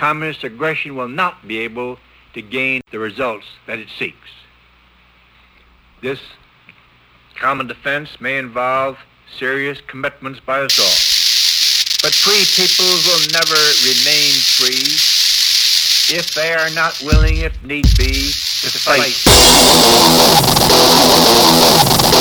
communist aggression will not be able to gain the results that it seeks. This common defense may involve serious commitments by us all. But free peoples will never remain free if they are not willing, if need be, to fight.